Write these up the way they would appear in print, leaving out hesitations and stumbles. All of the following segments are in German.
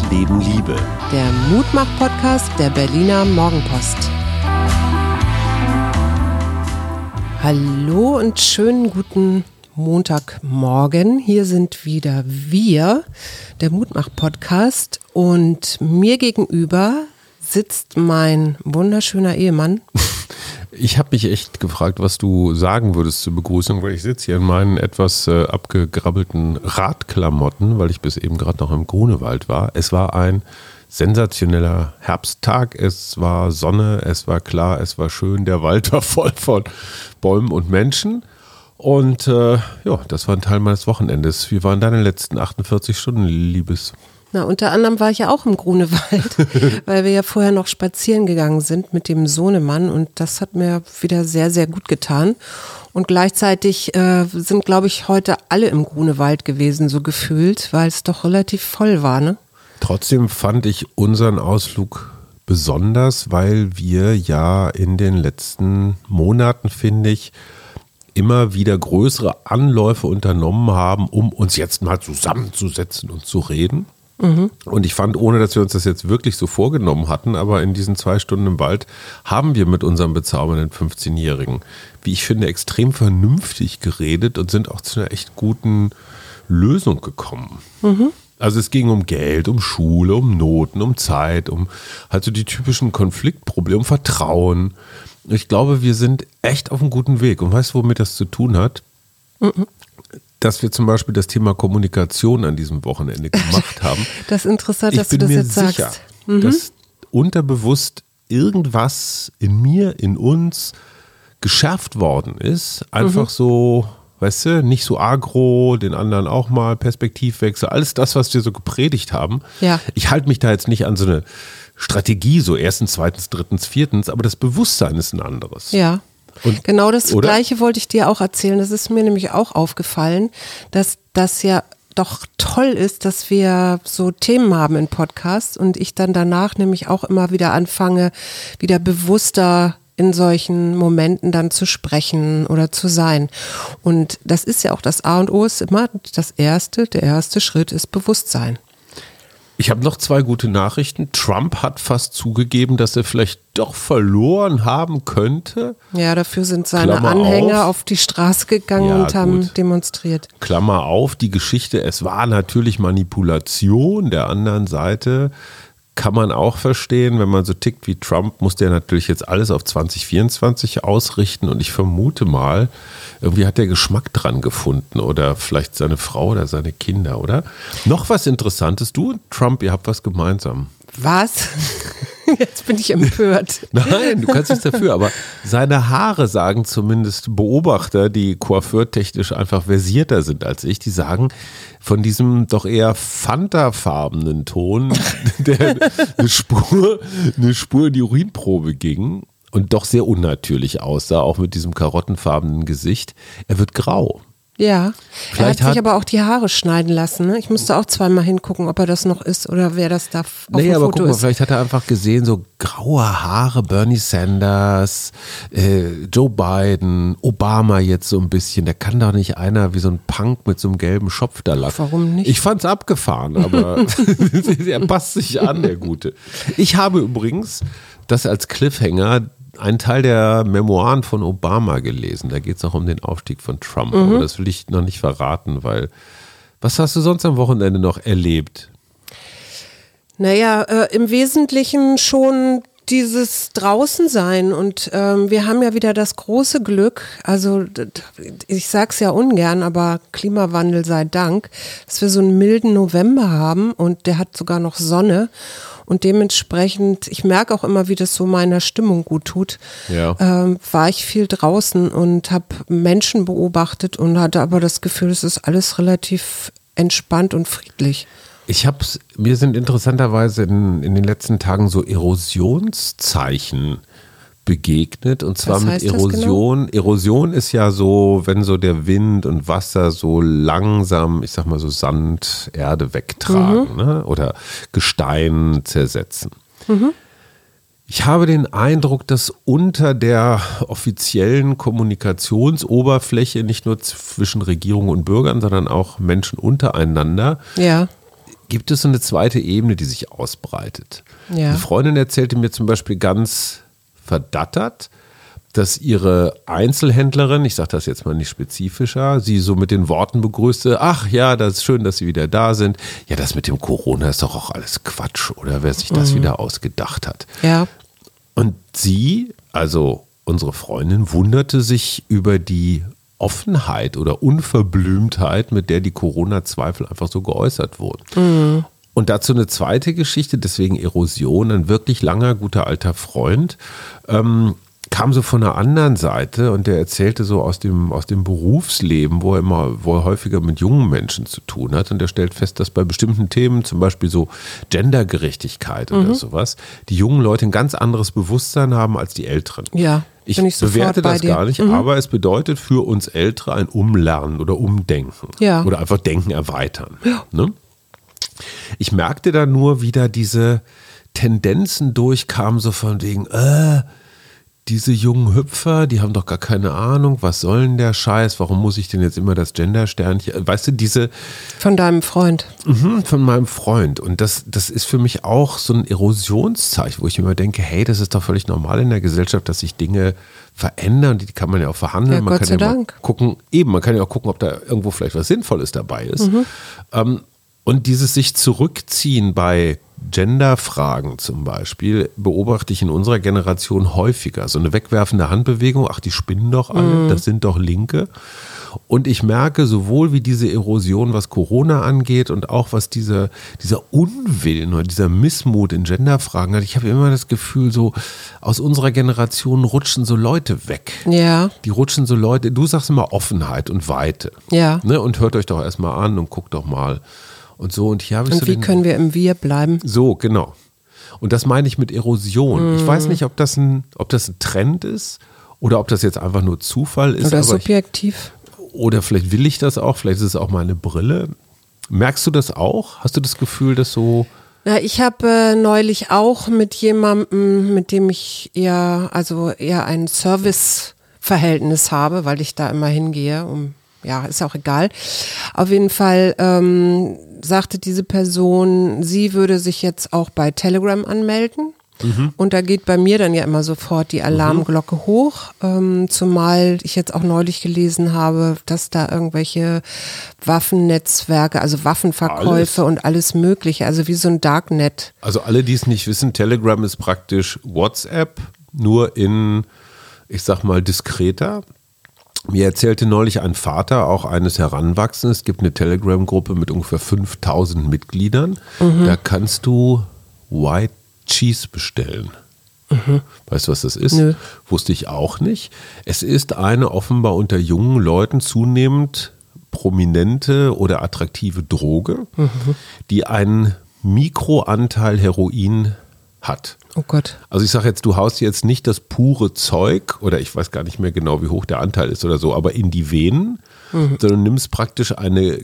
Leben Liebe. Der Mutmach-Podcast der Berliner Morgenpost. Hallo und schönen guten Montagmorgen. Hier sind wieder wir, der Mutmach-Podcast. Und mir gegenüber sitzt mein wunderschöner Ehemann. Ich habe mich echt gefragt, was du sagen würdest zur Begrüßung, weil ich sitze hier in meinen etwas abgegrabbelten Radklamotten, weil ich bis eben gerade noch im Grunewald war. Es war ein sensationeller Herbsttag, es war Sonne, es war klar, es war schön, der Wald war voll von Bäumen und Menschen. Und das war ein Teil meines Wochenendes. Wie waren deine letzten 48 Stunden, Liebes? Na, unter anderem war ich ja auch im Grunewald, weil wir ja vorher noch spazieren gegangen sind mit dem Sohnemann und das hat mir wieder sehr, sehr gut getan. Und gleichzeitig sind, glaube ich, heute alle im Grunewald gewesen, so gefühlt, weil es doch relativ voll war, ne? Trotzdem fand ich unseren Ausflug besonders, weil wir ja in den letzten Monaten, finde ich, immer wieder größere Anläufe unternommen haben, um uns jetzt mal zusammenzusetzen und zu reden. Und ich fand, ohne dass wir uns das jetzt wirklich so vorgenommen hatten, aber in diesen 2 Stunden im Wald haben wir mit unserem bezaubernden 15-Jährigen, wie ich finde, extrem vernünftig geredet und sind auch zu einer echt guten Lösung gekommen. Also es ging um Geld, um Schule, um Noten, um Zeit, um halt so die typischen Konfliktprobleme, um Vertrauen. Ich glaube, wir sind echt auf einem guten Weg. Und weißt du, womit das zu tun hat? Dass wir zum Beispiel das Thema Kommunikation an diesem Wochenende gemacht haben. Das ist interessant, dass du das jetzt sagst. Ich bin mir sicher, dass unterbewusst irgendwas in mir, in uns geschärft worden ist. Einfach so, weißt du, nicht so agro, den anderen auch mal, Perspektivwechsel, alles das, was wir so gepredigt haben. Ja. Ich halte mich da jetzt nicht an so eine Strategie, so erstens, zweitens, drittens, viertens, aber das Bewusstsein ist ein anderes. Ja. Und, genau das oder? Gleiche wollte ich dir auch erzählen. Das ist mir nämlich auch aufgefallen, dass das ja doch toll ist, dass wir so Themen haben in Podcasts und ich dann danach nämlich auch immer wieder anfange, wieder bewusster in solchen Momenten dann zu sprechen oder zu sein. Und das ist ja auch das A und O, ist immer der erste Schritt ist Bewusstsein. Ich habe noch 2 gute Nachrichten. Trump hat fast zugegeben, dass er vielleicht doch verloren haben könnte. Ja, dafür sind seine Klammer Anhänger auf. auf die Straße gegangen und haben demonstriert. Klammer auf, die Geschichte, es war natürlich Manipulation der anderen Seite. Kann man auch verstehen, wenn man so tickt wie Trump, muss der natürlich jetzt alles auf 2024 ausrichten und ich vermute mal, irgendwie hat der Geschmack dran gefunden oder vielleicht seine Frau oder seine Kinder, oder? Noch was Interessantes, du und Trump, ihr habt was gemeinsam. Was? Jetzt bin ich empört. Nein, du kannst nichts dafür, aber seine Haare sagen zumindest Beobachter, die coiffeurtechnisch einfach versierter sind als ich, die sagen, von diesem doch eher Fanta-farbenen Ton, der eine Spur in die Urinprobe ging und doch sehr unnatürlich aussah, auch mit diesem karottenfarbenen Gesicht, er wird grau. Ja, Vielleicht er hat sich aber auch die Haare schneiden lassen. Ne? Ich musste auch zweimal hingucken, ob er das noch ist oder wer das da auf dem aber Foto guck mal, ist. vielleicht hat er einfach gesehen, so graue Haare, Bernie Sanders, Joe Biden, Obama jetzt so ein bisschen. Da kann doch nicht einer wie so ein Punk mit so einem gelben Schopf da lachen. Warum nicht? Ich fand's abgefahren, aber er passt sich an, der Gute. Ich habe übrigens das als Cliffhanger einen Teil der Memoiren von Obama gelesen. Da geht es auch um den Aufstieg von Trump. Aber das will ich noch nicht verraten, weil was hast du sonst am Wochenende noch erlebt? Naja, im Wesentlichen schon dieses Draußensein und wir haben ja wieder das große Glück, also ich sag's ja ungern, aber Klimawandel sei Dank, dass wir so einen milden November haben und der hat sogar noch Sonne. Und dementsprechend, ich merke auch immer, wie das so meiner Stimmung gut tut, war ich viel draußen und habe Menschen beobachtet und hatte aber das Gefühl, es ist alles relativ entspannt und friedlich. Mir sind interessanterweise in den letzten Tagen so Erosionszeichen begegnet und zwar mit Erosion. Genau? Erosion ist ja so, wenn so der Wind und Wasser so langsam, ich sag mal so Sand, Erde wegtragen, ne? Oder Gestein zersetzen. Ich habe den Eindruck, dass unter der offiziellen Kommunikationsoberfläche nicht nur zwischen Regierung und Bürgern, sondern auch Menschen untereinander gibt es so eine zweite Ebene, die sich ausbreitet. Ja. Eine Freundin erzählte mir zum Beispiel ganz verdattert, dass ihre Einzelhändlerin, ich sage das jetzt mal nicht spezifischer, sie so mit den Worten begrüßte, ach ja, das ist schön, dass Sie wieder da sind. Ja, das mit dem Corona ist doch auch alles Quatsch, oder wer sich das wieder ausgedacht hat. Ja. Und sie, also unsere Freundin, wunderte sich über die Offenheit oder Unverblümtheit, mit der die Corona-Zweifel einfach so geäußert wurden. Und dazu eine zweite Geschichte, deswegen Erosion, ein wirklich langer, guter alter Freund, kam so von der anderen Seite und der erzählte so aus dem Berufsleben, wo er häufiger mit jungen Menschen zu tun hat, und er stellt fest, dass bei bestimmten Themen, zum Beispiel so Gendergerechtigkeit oder sowas, die jungen Leute ein ganz anderes Bewusstsein haben als die Älteren. Ja, ich bin ich sofort bewerte bei das dir. gar nicht, aber es bedeutet für uns Ältere ein Umlernen oder Umdenken. Ja. Oder einfach Denken erweitern. Ja. Ne? Ich merkte da nur wieder diese Tendenzen durchkamen, so von wegen, diese jungen Hüpfer, die haben doch gar keine Ahnung, was soll denn der Scheiß, warum muss ich denn jetzt immer das Gender-Sternchen, weißt du, diese... Von deinem Freund. Von meinem Freund, und das ist für mich auch so ein Erosionszeichen, wo ich mir immer denke, hey, das ist doch völlig normal in der Gesellschaft, dass sich Dinge verändern, die kann man ja auch verhandeln, Ja, man Gott kann sei ja mal Dank. gucken, man kann ja auch gucken, ob da irgendwo vielleicht was Sinnvolles dabei ist. Und dieses sich zurückziehen bei Genderfragen zum Beispiel beobachte ich in unserer Generation häufiger. So eine wegwerfende Handbewegung, ach, die spinnen doch alle, das sind doch Linke. Und ich merke sowohl wie diese Erosion, was Corona angeht, und auch was dieser Unwillen oder dieser Missmut in Genderfragen hat. Ich habe immer das Gefühl, so aus unserer Generation rutschen so Leute weg. Ja. Die rutschen so Leute, du sagst immer Offenheit und Weite. Ja. Ne? Und hört euch doch erstmal an und guckt doch mal. Und so, und hier habe ich Und so wie können wir im Wir bleiben? So, genau. Und das meine ich mit Erosion. Ich weiß nicht, ob das ein Trend ist oder ob das jetzt einfach nur Zufall ist. Oder aber subjektiv? Oder vielleicht will ich das auch, vielleicht ist es auch meine Brille. Merkst du das auch? Hast du das Gefühl, dass so... Ja, ich habe neulich auch mit jemandem, mit dem ich eher ein Serviceverhältnis habe, weil ich da immer hingehe, ist auch egal. Auf jeden Fall sagte diese Person, sie würde sich jetzt auch bei Telegram anmelden. Und da geht bei mir dann ja immer sofort die Alarmglocke hoch, zumal ich jetzt auch neulich gelesen habe, dass da irgendwelche Waffennetzwerke, also Waffenverkäufe und alles Mögliche, also wie so ein Darknet. Also alle, die es nicht wissen, Telegram ist praktisch WhatsApp, nur in, ich sag mal, diskreter. Mir erzählte neulich ein Vater, auch eines Heranwachsenden, es gibt eine Telegram-Gruppe mit ungefähr 5000 Mitgliedern. Da kannst du White Cheese bestellen. Weißt du, was das ist? Nö. Wusste ich auch nicht. Es ist eine offenbar unter jungen Leuten zunehmend prominente oder attraktive Droge, die einen Mikroanteil Heroin hat. Oh Gott. Also ich sage jetzt, du haust jetzt nicht das pure Zeug, oder ich weiß gar nicht mehr genau, wie hoch der Anteil ist oder so, aber in die Venen, sondern nimmst praktisch eine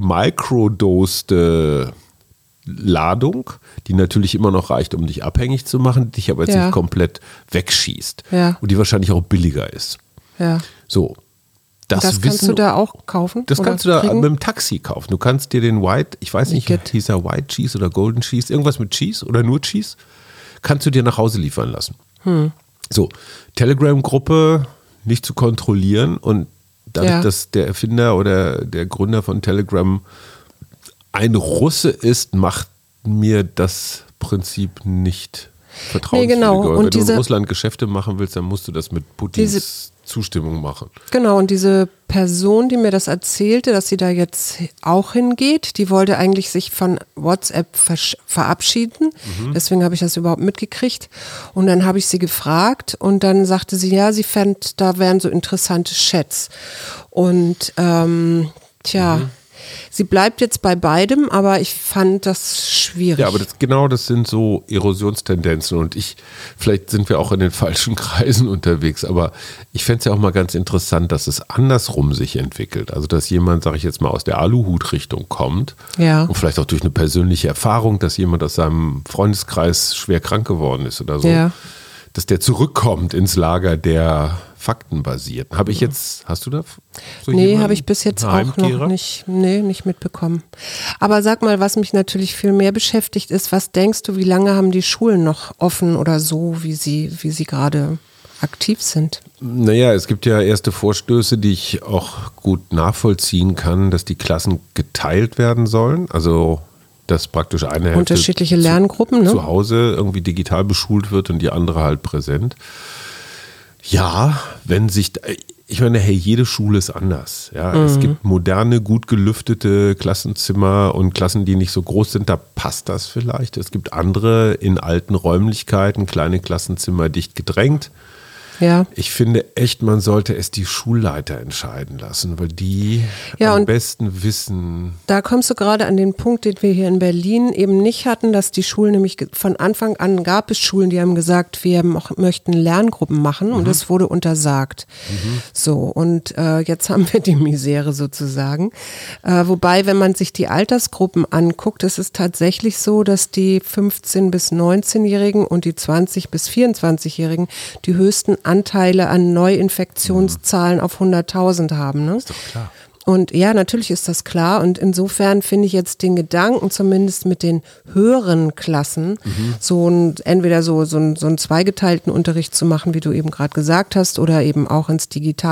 gemicrodoste Ladung, die natürlich immer noch reicht, um dich abhängig zu machen, dich aber jetzt nicht komplett wegschießt. Ja. Und die wahrscheinlich auch billiger ist. Ja. So. Das kannst du da auch kaufen? Das oder kannst du da kriegen? mit dem Taxi kaufen. Du kannst dir den White, ich weiß nicht, hieß er White Cheese oder Golden Cheese, irgendwas mit Cheese oder nur Cheese, kannst du dir nach Hause liefern lassen. So, Telegram-Gruppe nicht zu kontrollieren, und dadurch, dass der Erfinder oder der Gründer von Telegram ein Russe ist, macht mir das Prinzip nicht vertrauenswürdiger. Nee, genau. Und wenn du in Russland Geschäfte machen willst, dann musst du das mit Putins Zustimmung machen. Genau, und diese Person, die mir das erzählte, dass sie da jetzt auch hingeht, die wollte eigentlich sich von WhatsApp verabschieden. Deswegen habe ich das überhaupt mitgekriegt. Und dann habe ich sie gefragt und dann sagte sie, ja, sie fand, da wären so interessante Chats. Und sie bleibt jetzt bei beidem, aber ich fand das schwierig. Ja, aber das sind so Erosionstendenzen, und vielleicht sind wir auch in den falschen Kreisen unterwegs, aber ich fände es ja auch mal ganz interessant, dass es andersrum sich entwickelt. Also, dass jemand, sage ich jetzt mal, aus der Aluhut-Richtung kommt, und vielleicht auch durch eine persönliche Erfahrung, dass jemand aus seinem Freundeskreis schwer krank geworden ist oder so, dass der zurückkommt ins Lager der faktenbasiert. Hast du da so Nee, jemanden? habe ich bis jetzt Einen auch noch Heimkehrer? nicht mitbekommen. Aber sag mal, was mich natürlich viel mehr beschäftigt ist, was denkst du, wie lange haben die Schulen noch offen oder so, wie sie gerade aktiv sind? Naja, es gibt ja erste Vorstöße, die ich auch gut nachvollziehen kann, dass die Klassen geteilt werden sollen. Also, dass praktisch eine Hälfte Unterschiedliche Lerngruppen, ne? zu Hause irgendwie digital beschult wird und die andere halt präsent. Ja, ich meine, hey, jede Schule ist anders. Ja, es gibt moderne, gut gelüftete Klassenzimmer und Klassen, die nicht so groß sind, da passt das vielleicht. Es gibt andere in alten Räumlichkeiten, kleine Klassenzimmer dicht gedrängt. Ja. Ich finde echt, man sollte es die Schulleiter entscheiden lassen, weil die Ja, am und besten wissen. Da kommst du gerade an den Punkt, den wir hier in Berlin eben nicht hatten, dass die Schulen nämlich von Anfang an gab es Schulen, die haben gesagt, wir möchten Lerngruppen machen und das wurde untersagt. So, und jetzt haben wir die Misere sozusagen. Wobei, wenn man sich die Altersgruppen anguckt, ist es tatsächlich so, dass die 15- bis 19-Jährigen und die 20- bis 24-Jährigen die höchsten Anteile an Neuinfektionszahlen auf 100.000 haben. Ne? Ist doch klar. Und ja, natürlich ist das klar. Und insofern finde ich jetzt den Gedanken, zumindest mit den höheren Klassen, entweder so einen zweigeteilten Unterricht zu machen, wie du eben gerade gesagt hast, oder eben auch das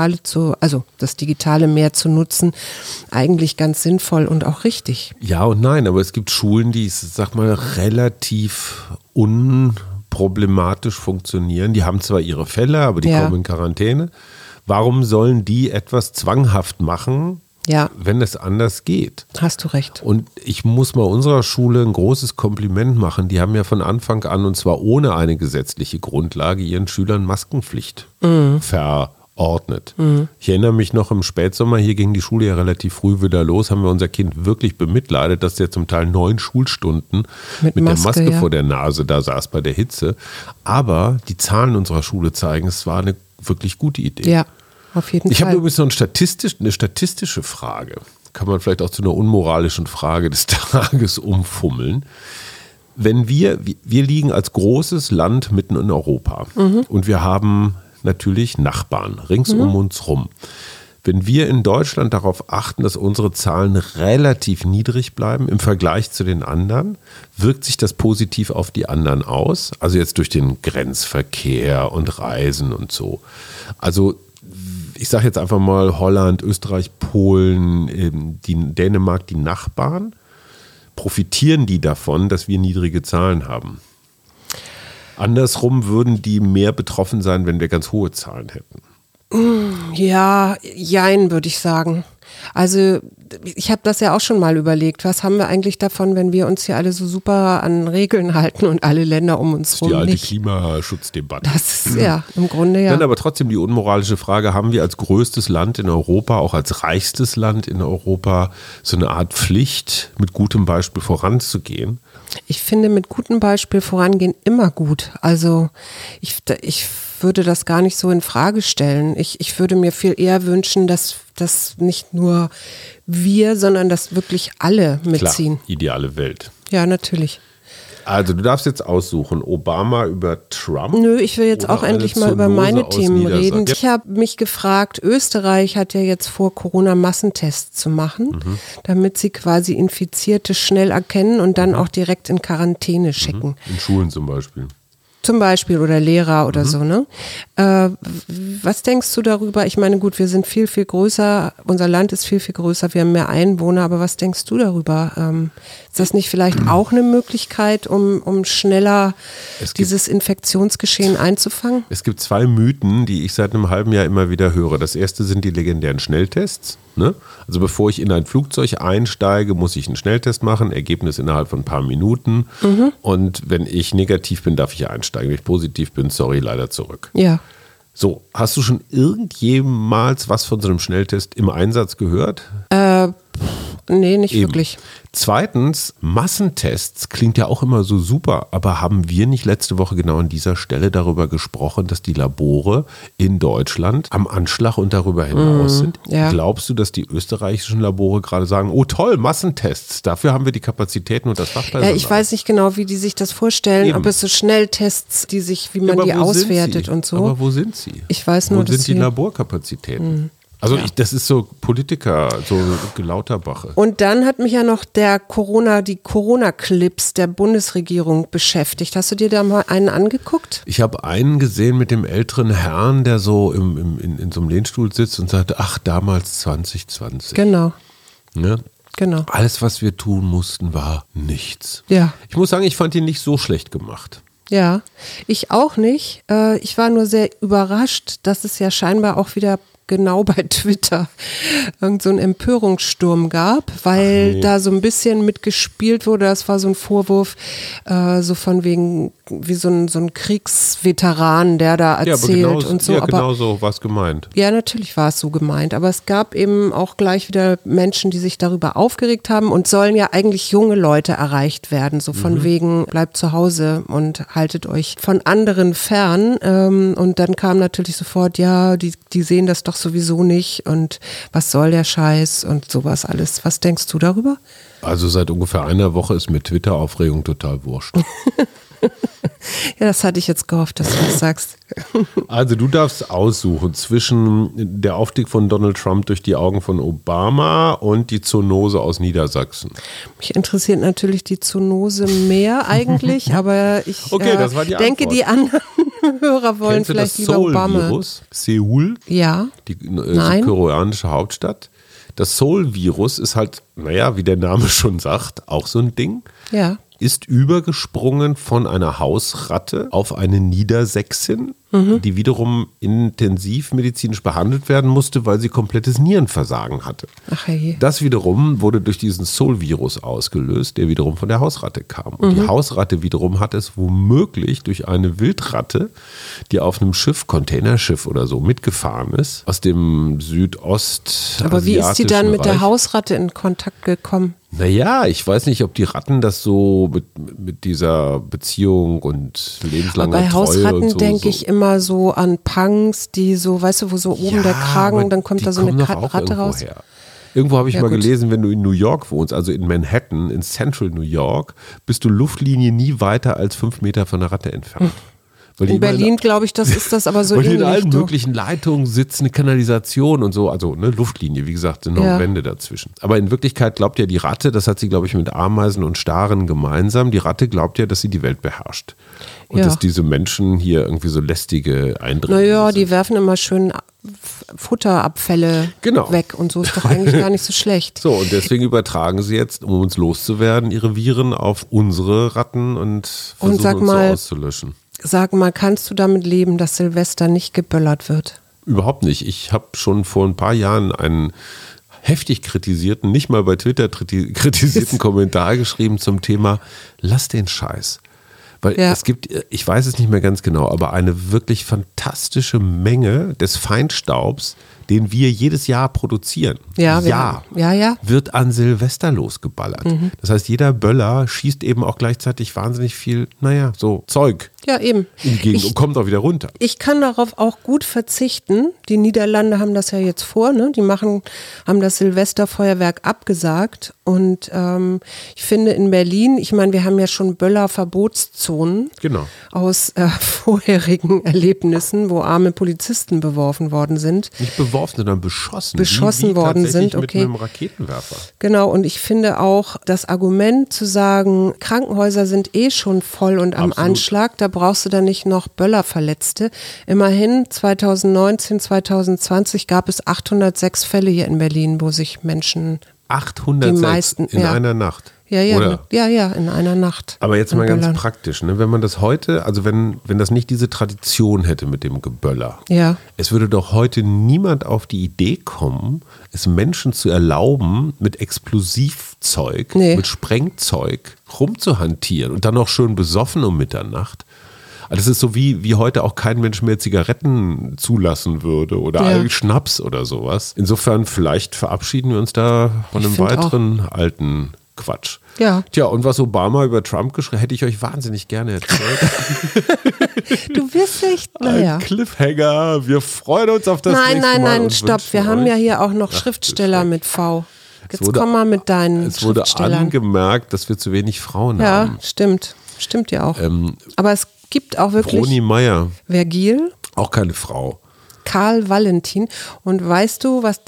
Digitale mehr zu nutzen, eigentlich ganz sinnvoll und auch richtig. Ja und nein, aber es gibt Schulen, die, sag mal, relativ unproblematisch funktionieren. Die haben zwar ihre Fälle, aber die kommen in Quarantäne. Warum sollen die etwas zwanghaft machen, wenn es anders geht? Hast du recht. Und ich muss mal unserer Schule ein großes Kompliment machen. Die haben ja von Anfang an, und zwar ohne eine gesetzliche Grundlage, ihren Schülern Maskenpflicht verordnet. Ich erinnere mich noch im Spätsommer, hier ging die Schule ja relativ früh wieder los, haben wir unser Kind wirklich bemitleidet, dass der zum Teil 9 Schulstunden mit der Maske vor der Nase da saß bei der Hitze. Aber die Zahlen unserer Schule zeigen, es war eine wirklich gute Idee. Ja, auf jeden Ich Fall. habe übrigens noch eine statistische Frage. Kann man vielleicht auch zu einer unmoralischen Frage des Tages umfummeln. Wenn wir liegen als großes Land mitten in Europa und wir haben natürlich Nachbarn rings um uns rum. Wenn wir in Deutschland darauf achten, dass unsere Zahlen relativ niedrig bleiben im Vergleich zu den anderen, wirkt sich das positiv auf die anderen aus? Also jetzt durch den Grenzverkehr und Reisen und so. Also ich sage jetzt einfach mal Holland, Österreich, Polen, Dänemark, die Nachbarn. Profitieren die davon, dass wir niedrige Zahlen haben? Andersrum würden die mehr betroffen sein, wenn wir ganz hohe Zahlen hätten. Ja, jein, würde ich sagen. Also ich habe das ja auch schon mal überlegt. Was haben wir eigentlich davon, wenn wir uns hier alle so super an Regeln halten und alle Länder um uns rum Die alte nicht? Klimaschutzdebatte. Das ist ja im Grunde ja. Dann aber trotzdem die unmoralische Frage, haben wir als größtes Land in Europa, auch als reichstes Land in Europa, so eine Art Pflicht, mit gutem Beispiel voranzugehen? Ich finde, mit gutem Beispiel vorangehen immer gut. Also ich würde das gar nicht so in Frage stellen. Ich würde mir viel eher wünschen, dass das nicht nur wir, sondern dass wirklich alle mitziehen. Klar, ideale Welt. Ja, natürlich. Also du darfst jetzt aussuchen, Obama über Trump. Nö, ich will jetzt auch endlich mal über meine Themen reden. Ja. Ich habe mich gefragt, Österreich hat ja jetzt vor, Corona-Massentests zu machen, damit sie quasi Infizierte schnell erkennen und dann auch direkt in Quarantäne schicken. In Schulen zum Beispiel. Zum Beispiel oder Lehrer oder so, ne? Was denkst du darüber? Ich meine, gut, wir sind viel, viel größer, unser Land ist viel, viel größer, wir haben mehr Einwohner, aber was denkst du darüber? Ist das nicht vielleicht auch eine Möglichkeit, um schneller dieses Infektionsgeschehen einzufangen? Es gibt 2 Mythen, die ich seit einem halben Jahr immer wieder höre. Das erste sind die legendären Schnelltests. Ne? Also bevor ich in ein Flugzeug einsteige, muss ich einen Schnelltest machen, Ergebnis innerhalb von ein paar Minuten. Und wenn ich negativ bin, darf ich einsteigen. Wenn ich positiv bin, sorry, leider zurück. Ja. So, hast du schon irgendjemals was von so einem Schnelltest im Einsatz gehört? Nee, nicht Eben. wirklich. Zweitens, Massentests klingt ja auch immer so super, aber haben wir nicht letzte Woche genau an dieser Stelle darüber gesprochen, dass die Labore in Deutschland am Anschlag und darüber hinaus sind? ja. Glaubst du, dass die österreichischen Labore gerade sagen, oh toll, Massentests, dafür haben wir die Kapazitäten und das Fachpersonal? Ja, ich weiß nicht genau, wie die sich das vorstellen, Eben. ob es so Schnelltests, wie man Aber die wo sind auswertet sie? und so. Aber wo sind sie? Ich weiß nur, wo dass sind die sie- Laborkapazitäten? Also das ist so Politiker, so Gelauterbache. Und dann hat mich ja noch die Corona-Clips der Bundesregierung beschäftigt. Hast du dir da mal einen angeguckt? Ich habe einen gesehen mit dem älteren Herrn, der so in so einem Lehnstuhl sitzt und sagte, ach, damals 2020. Genau, Ne? genau. Alles, was wir tun mussten, war nichts. Ja. Ich muss sagen, ich fand ihn nicht so schlecht gemacht. Ja, ich auch nicht. Ich war nur sehr überrascht, dass es ja scheinbar auch wieder genau bei Twitter irgend so einen Empörungssturm gab, weil da so ein bisschen mitgespielt wurde. Das war so ein Vorwurf, so von wegen wie so ein Kriegsveteran, der da erzählt und so. Ja, Aber genau so war es gemeint. ja, natürlich war es so gemeint, aber es gab eben auch gleich wieder Menschen, die sich darüber aufgeregt haben und sollen ja eigentlich junge Leute erreicht werden, so von wegen bleibt zu Hause und haltet euch von anderen fern und dann kam natürlich sofort, ja, die sehen das doch sowieso nicht und was soll der Scheiß und sowas alles. Was denkst du darüber? Also seit ungefähr einer Woche ist mir Twitter-Aufregung total wurscht. Ja, das hatte ich jetzt gehofft, dass du das sagst. Also du darfst aussuchen zwischen der Aufstieg von Donald Trump durch die Augen von Obama und die Zoonose aus Niedersachsen. Mich interessiert natürlich die Zoonose mehr eigentlich, aber ich Okay, das war die denke, Antwort. die anderen Hörer wollen Kennst du vielleicht das lieber Obama. Seoul-Virus? Seoul, Ja, die Nein. südkoreanische Hauptstadt. Das Seoul-Virus ist halt, naja, wie der Name schon sagt, auch so ein Ding. ja. Ist übergesprungen von einer Hausratte auf eine Niedersächsin, die wiederum intensiv medizinisch behandelt werden musste, weil sie komplettes Nierenversagen hatte. Ach hey. Das wiederum wurde durch diesen Soul-Virus ausgelöst, der wiederum von der Hausratte kam. Und die Hausratte wiederum hat es womöglich durch eine Wildratte, die auf einem Schiff, Containerschiff oder so, mitgefahren ist, aus dem Südost. Aber wie ist die dann mit der Reich. Hausratte in Kontakt gekommen? Naja, ich weiß nicht, ob die Ratten das so mit dieser Beziehung und lebenslanger Bei Treue Hausratten und so. denke ich immer so an Punks, die so, weißt du, wo so oben der Kragen aber und dann kommt die da so eine kommen doch auch Ratte irgendwo raus. her. Irgendwo habe ich Ja, mal gut. gelesen, wenn du in New York wohnst, also in Manhattan, in Central New York, bist du Luftlinie nie weiter als 5 Meter von der Ratte entfernt. Weil die In immer Berlin, glaube ich, ist das aber so weil die in allen ähnlich. Du. möglichen Leitungen sitzen, eine Kanalisation und so, also eine Luftlinie, wie gesagt, sind noch Ja. Wände dazwischen. Aber in Wirklichkeit glaubt ja die Ratte, das hat sie, glaube ich, mit Ameisen und Staren gemeinsam, die Ratte glaubt ja, dass sie die Welt beherrscht. Und Ja. dass diese Menschen hier irgendwie so lästige Eindringlinge Naja, sind. die werfen immer schön Futterabfälle Genau. weg und so ist doch eigentlich gar nicht so schlecht. So, und deswegen übertragen sie jetzt, um uns loszuwerden, ihre Viren auf unsere Ratten und versuchen sag uns mal- so auszulöschen. Sag mal, kannst du damit leben, dass Silvester nicht geböllert wird? Überhaupt nicht. Ich habe schon vor ein paar Jahren einen heftig kritisierten, nicht mal bei Twitter kritisierten Kommentar geschrieben zum Thema Lass den Scheiß. Weil Ja. es gibt, ich weiß es nicht mehr ganz genau, aber eine wirklich fantastische Menge des Feinstaubs, den wir jedes Jahr produzieren. Ja, ja. Wird an Silvester losgeballert. Das heißt, jeder Böller schießt eben auch gleichzeitig wahnsinnig viel, naja, so Zeug Ja, eben. in die Gegend und kommt auch wieder runter. Ich kann darauf auch gut verzichten. Die Niederlande haben das ja jetzt vor, ne? Die haben das Silvesterfeuerwerk abgesagt. Und ich finde in Berlin, ich meine, wir haben ja schon Böllerverbotszonen Genau. aus vorherigen Erlebnissen, wo arme Polizisten beworfen worden sind. Nicht beworfen, sondern beschossen. Beschossen wie worden tatsächlich sind, okay. Mit einem Raketenwerfer. Genau, und ich finde auch das Argument zu sagen, Krankenhäuser sind eh schon voll und am Absolut. Anschlag, da brauchst du dann nicht noch Böllerverletzte. Immerhin 2019, 2020 gab es 806 Fälle hier in Berlin, wo sich Menschen, 806 Die meisten, in ja. einer Nacht. ja, Oder? in einer Nacht. Aber jetzt an mal ganz Böllern. praktisch, ne? Wenn man das heute, also wenn das nicht diese Tradition hätte mit dem Geböller, Ja. es würde doch heute niemand auf die Idee kommen, es Menschen zu erlauben, mit Explosivzeug, Nee. mit Sprengzeug rumzuhantieren und dann noch schön besoffen um Mitternacht. Das ist so wie heute auch kein Mensch mehr Zigaretten zulassen würde oder Schnaps oder sowas. Insofern vielleicht verabschieden wir uns da von einem weiteren alten Quatsch. Ja. Tja, und was Obama über Trump geschrieben, hätte ich euch wahnsinnig gerne erzählt. Du wirst echt, naja. Ein Cliffhanger, wir freuen uns auf das nächste Mal. Nein, stopp, wir haben ja hier auch noch Schriftsteller mit V. Jetzt komm mal mit deinen Schriftstellern. Es wurde angemerkt, dass wir zu wenig Frauen haben. Ja, stimmt ja auch. Aber es gibt auch wirklich Vroni Meyer. Vergil. Auch keine Frau. Karl Valentin. Und weißt du, was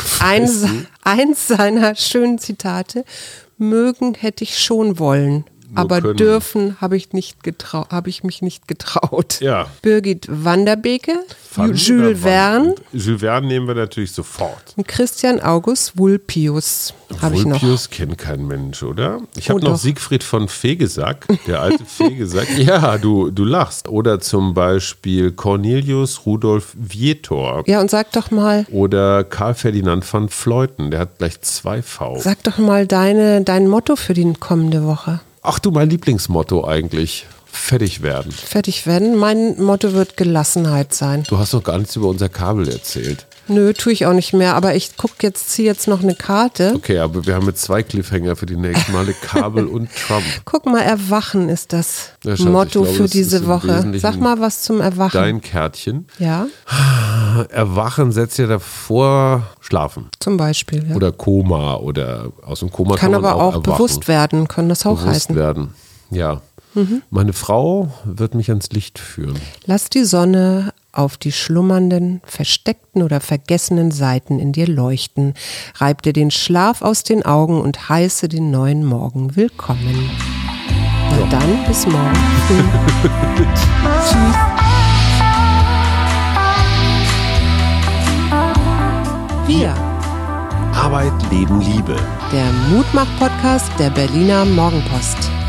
eins seiner schönen Zitate, mögen hätte ich schon wollen, aber dürfen habe ich mich nicht getraut. Ja. Birgit Vanderbeke, Jules Verne. Jules Verne nehmen wir natürlich sofort. Und Christian August Vulpius habe ich noch. Vulpius kennt kein Mensch, oder? Ich habe noch Siegfried von Fegesack, der alte Fegesack. Ja, du lachst. Oder zum Beispiel Cornelius Rudolf Vietor. Ja, und sag doch mal. Oder Karl Ferdinand van Vleuten, der hat gleich 2 V. Sag doch mal dein Motto für die kommende Woche. Ach du, mein Lieblingsmotto eigentlich. Fertig werden. Fertig werden. Mein Motto wird Gelassenheit sein. Du hast noch gar nichts über unser Kabel erzählt. Nö, tue ich auch nicht mehr, aber ich ziehe jetzt noch eine Karte. Okay, aber wir haben jetzt 2 Cliffhanger für die nächsten Male, Kabel und Trump. Guck mal, Erwachen ist das Motto für diese Woche. Sag mal was zum Erwachen. Dein Kärtchen. Ja. Erwachen setzt ja davor Schlafen. Zum Beispiel, ja. Oder Koma oder aus dem Koma kann man aber auch erwachen. Bewusst werden, kann das auch bewusst heißen. Werden, ja. Meine Frau wird mich ans Licht führen. Lass die Sonne auf die schlummernden, versteckten oder vergessenen Seiten in dir leuchten. Reib dir den Schlaf aus den Augen und heiße den neuen Morgen willkommen. Na dann, bis morgen. Tschüss. Wir. Arbeit, Leben, Liebe. Der Mutmach-Podcast der Berliner Morgenpost.